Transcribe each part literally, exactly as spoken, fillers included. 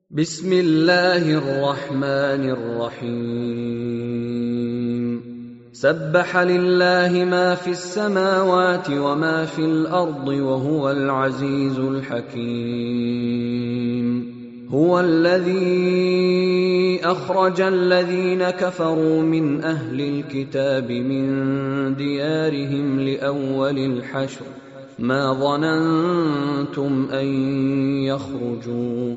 بسم الله الرحمن الرحيم سبح لله ما في السماوات وما في الأرض وهو العزيز الحكيم هو الذي أخرج الذين كفروا من أهل الكتاب من ديارهم لأول الحشر ما ظننتم أن يخرجوا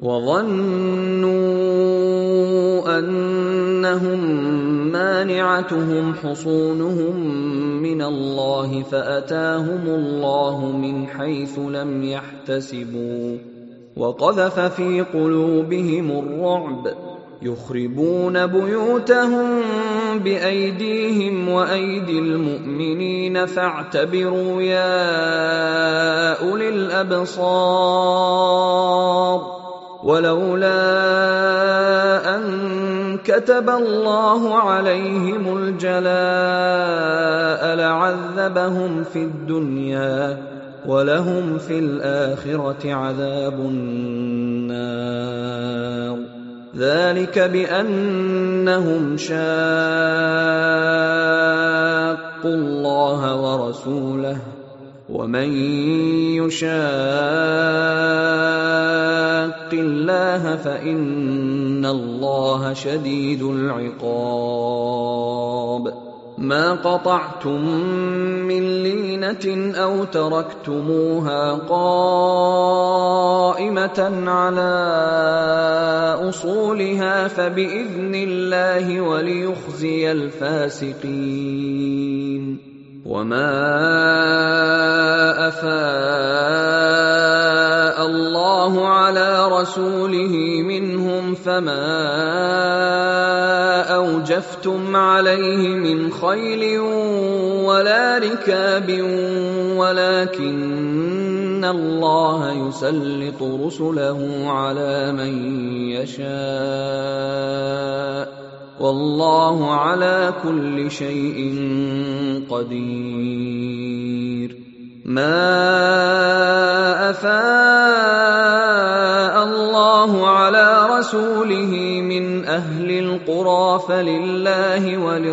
وظنوا أنهم مانعتهم حصونهم من الله فأتاهم الله من حيث لم يحتسبوا وقذف في قلوبهم الرعب يخربون بيوتهم بأيديهم وأيدي المؤمنين فاعتبروا يا أولي الأبصار ولولا أن كتب الله عليهم الجلاء لعذبهم في الدنيا ولهم في الآخرة عذاب النار ذلك بأنهم شاقوا الله ورسوله ومن يشاق الله فإن الله شديد العقاب ما قطعتم من لينة أو تركتموها قائمة على أصولها فبإذن الله وليخزي الفاسقين وما أفاء الله على رسوله منهم فما أوجفتم عليه من خيل ولا ركاب ولكن الله يسلط رسله على من يشاء والله على كل شيء قدير ما أفاء الله على رسوله من أهل القرى فلله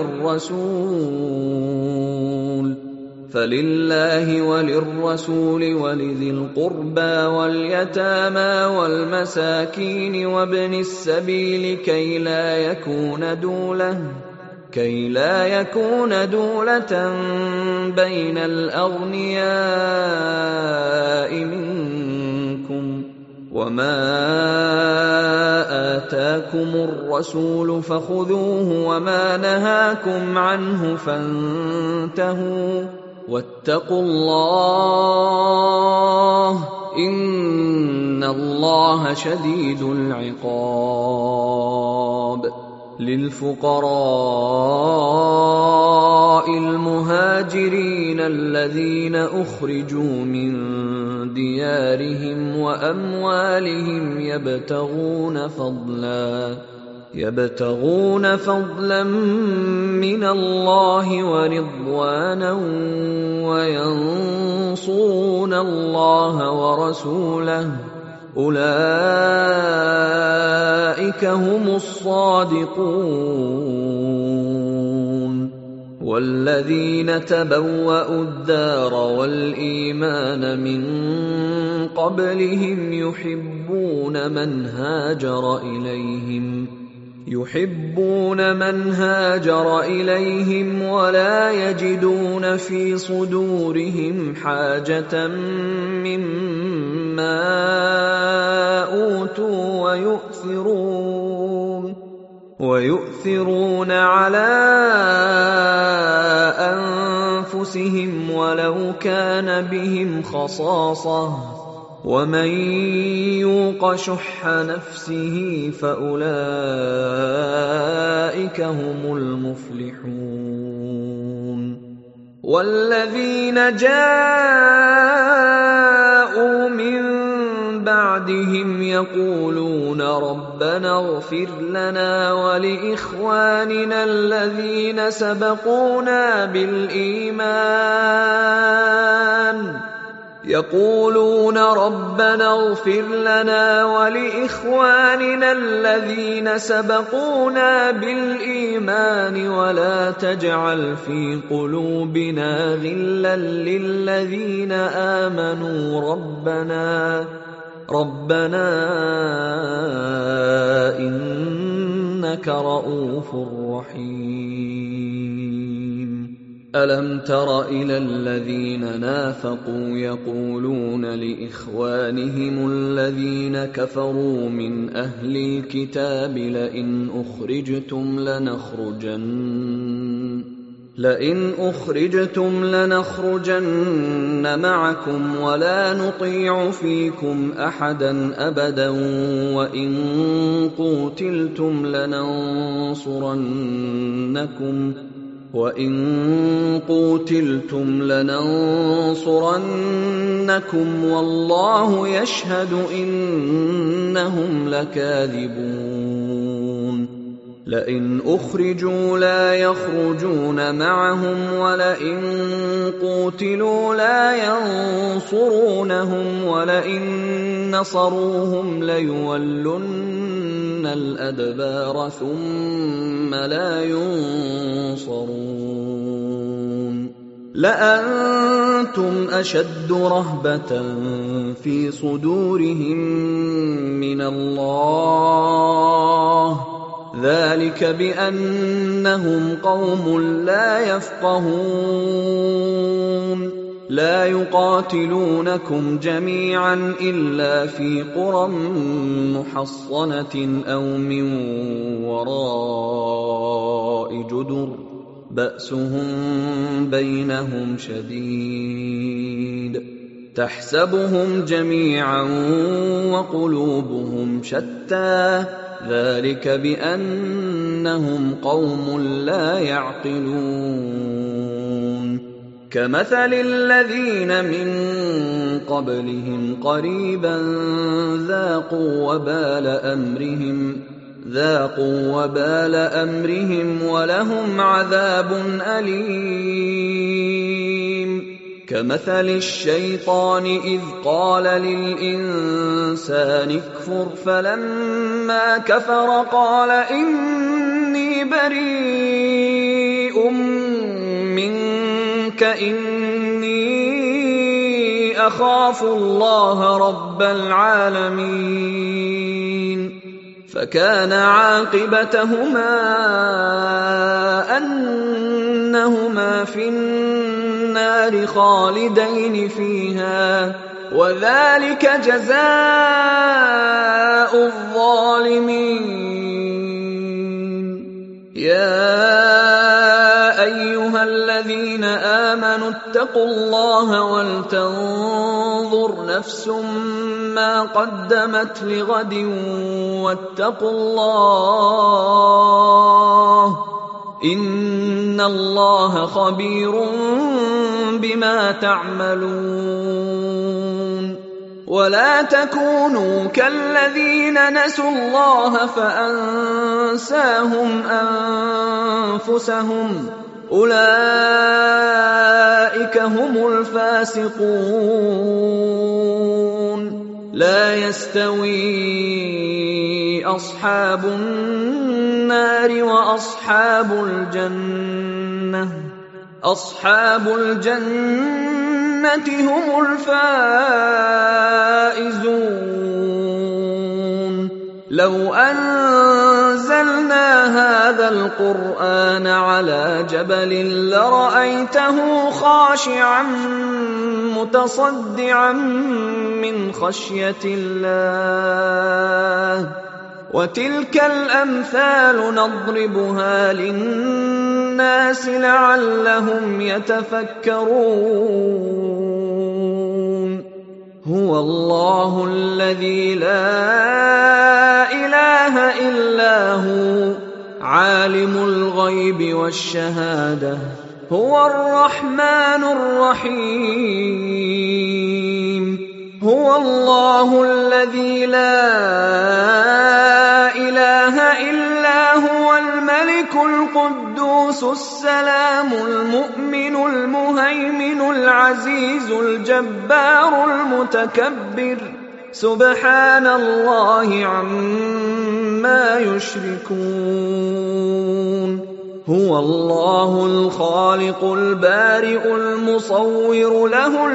وللرسول فلله وللرسول ولذي القربى واليتامى والمساكين وابن السبيل كي لا يكون دولة كي لا يكون دولة بين الأغنياء منكم وما آتاكم الرسول فخذوه وما نهاكم عنه فانتهوا واتقوا الله إن الله شديد العقاب للفقراء المهاجرين الذين أخرجوا من ديارهم وأموالهم يبتغون فضلا يبتغون فضلا من الله ورضوانا وينصرون الله ورسوله أولئك هم الصادقون والذين تبوأوا الدار والإيمان من قبلهم يحبون من هاجر إليهم يحبون من هاجر إليهم ولا يجدون في صدورهم حاجة مما أوتوا ويؤثرون ويؤثرون على أنفسهم ولو كان بهم خصاصة ومن يوق شح نفسه فأولئك هم المفلحون والذين جاءوا من بعدهم يقولون ربنا اغفر لنا ولإخواننا الذين سبقونا بالإيمان يقولون ربنا اغفر لنا ولإخواننا الذين سبقونا بالإيمان ولا تجعل في قلوبنا غلا للذين آمنوا ربنا ربنا إنك رؤوف رحيم. ألم تر إلى الذين نافقوا يقولون لإخوانهم الذين كفروا من أهل الكتاب لئن أخرجتم لنخرجن لئن أخرجتم لنخرجن معكم ولا نطيع فيكم أحدا أبدا وإن قوتلتم لننصرنكم وَإِن قُوتِلْتُمْ لَنَنصُرَنَّكُمْ وَاللَّهُ يَشْهَدُ إِنَّهُمْ لَكَاذِبُونَ. لَئِنْ أُخْرِجُوا لَا يَخْرُجُونَ مَعَهُمْ وَلَئِن قُوتِلُوا لَا يَنصُرُونَهُمْ وَلَئِن نَّصَرُوهُمْ لَيُوَلُّنَّ الْأَدْبَارَ ثُمَّ لَا يُنصَرُونَ. لَأَنتُمْ أَشَدُّ رَهْبَةً فِي صُدُورِهِم مِّنَ اللَّهِ ذَلِكَ بِأَنَّهُمْ قَوْمٌ لَّا يَفْقَهُونَ. لَا يُقَاتِلُونَكُمْ جَمِيعًا إِلَّا فِي قُرًى مُّحَصَّنَةٍ أَوْ مِن وَرَاءِ جُدُرٍ بَأْسُهُم بَيْنَهُمْ شَدِيدٌ تَحْسَبُهُمْ جَمِيعًا وَقُلُوبُهُمْ شَتَّىٰ ذَلِكَ بِأَنَّهُمْ قَوْمٌ لَّا يَعْقِلُونَ. كَمَثَلِ الَّذِينَ مِن قَبْلِهِمْ قَرِيبًا ذَاقُوا وَبَالَ أَمْرِهِمْ ذَاقُوا وَبَالَ أَمْرِهِمْ وَلَهُمْ عَذَابٌ أَلِيمٌ. كَمَثَلِ الشَّيْطَانِ إِذْ قَالَ لِلْإِنسَانِ اكْفُرْ فَلَمَّا كَفَرَ قَالَ إِنِّي بَرِيءٌ مِّنكَ إِنِّي أَخَافُ اللَّهَ رَبَّ الْعَالَمِينَ. فَكَانَ عَاقِبَتَهُمَا أَنَّهُمَا فِي النَّارِ خَالِدَيْنِ فِيهَا وَذَلِكَ جَزَاءُ الظَّالِمِينَ. يَا أَيُّهَا الَّذِينَ آمَنُوا اتَّقُوا اللَّهَ وَلْتَنظُرْ نَفْسٌ مَّا قَدَّمَتْ لِغَدٍ وَاتَّقُوا اللَّهَ إِنَّ اللَّهَ خَبِيرٌ بِمَا تَعْمَلُونَ. وَلَا تَكُونُوا كَالَّذِينَ نَسُوا اللَّهَ فَأَنسَاهُمْ أَنفُسَهُمْ أُولَئِكَ هُمُ الْفَاسِقُونَ. لَا يَسْتَوِي أَصْحَابُ النَّارِ وَأَصْحَابُ الْجَنَّةِ أَصْحَابُ الْجَنَّةِ هُمُ الْفَائِزُونَ. لَوْ أَنزَلْنَا هَذَا الْقُرْآنَ عَلَىٰ جَبَلٍ لَّرَأَيْتَهُ خَاشِعًا مُّتَصَدِّعًا مِّنْ خَشْيَةِ اللَّهِ. وَتِلْكَ الْأَمْثَالُ نَضْرِبُهَا لِلنَّاسِ لَعَلَّهُمْ يَتَفَكَّرُونَ. هُوَ اللَّهُ الَّذِي لَا إِلَٰهَ إِلَّا هُوَ عَالِمُ الْغَيْبِ وَالشَّهَادَةِ هُوَ الرَّحْمَٰنُ الرَّحِيمُ. هُوَ اللَّهُ الَّذِي لَا إِلَٰهَ إِلَّا هُوَ الْمَلِكُ الْقُدُّوسُ السَّلَامُ الْمُؤْمِنُ الْمُهَيْمِنُ الْعَزِيزُ العزيز الجبار المتكبر سبحان الله عما يشركون هو الله الخالق البارئ المصور له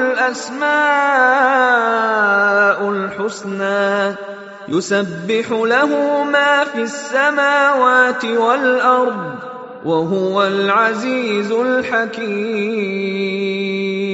الأسماء الحسنى يسبح له ما في السماوات والأرض وهو العزيز الحكيم